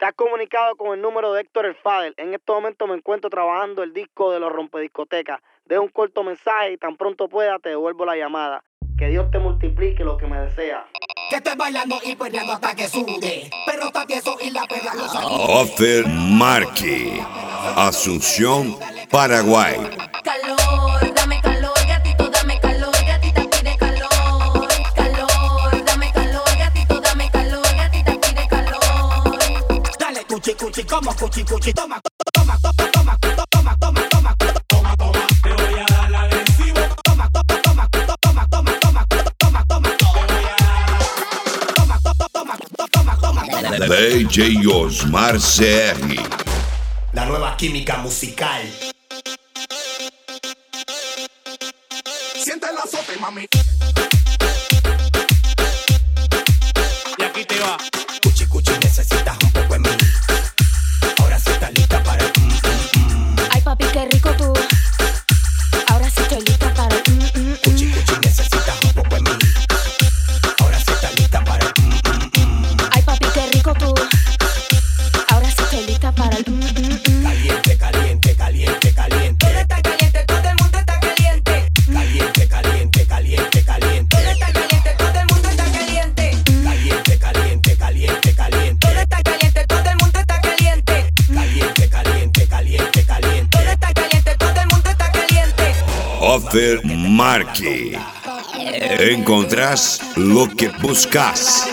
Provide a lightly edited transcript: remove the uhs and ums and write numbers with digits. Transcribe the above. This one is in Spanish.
Te has comunicado con el número de Héctor el Father. En este momento me encuentro trabajando el disco de los rompediscotecas. Deja un corto mensaje y tan pronto pueda te devuelvo la llamada. Que Dios te multiplique lo que me desea. Que estés bailando y perreando hasta que sude. Pero está tieso y la perra lo sacude. Offer Marque, Asunción, Paraguay. Calor, dame calor, gatito, dame calor, gatita pide calor. Calor, dame calor, gatito, dame calor, gatita pide calor. Dale cuchi cuchi como cuchi cuchi. Toma, toma, toma, toma, toma, toma, toma, toma, toma, toma. Te voy a dar la agresivo. Toma, toma, toma, toma, toma, toma, toma, toma, toma. Te voy a dar. Toma, toma, toma, toma, toma. DJ Osmar CR. La nueva química musical. Siente el azote, mami. Y aquí te va. Cuchi cuchi, necesitas un poco de mí. Ahora sí estás lista para el Ay, papi, qué rico tú. Ahora sí estoy lista para el Cuchi cuchi, necesitas un poco de mí. Ahora sí estás lista para el Ay, papi, qué rico tú. Ahora sí estoy lista para el Caliente, caliente, caliente, caliente. Todo está caliente, todo el mundo está caliente. Caliente, caliente, caliente, caliente. Todo está caliente, todo el mundo está caliente. Caliente, caliente, caliente, caliente. Todo está caliente, todo el mundo está caliente. Caliente, caliente, caliente, caliente. Todo está caliente, todo el mundo está caliente. Offer Marque. Encontrás lo que buscas.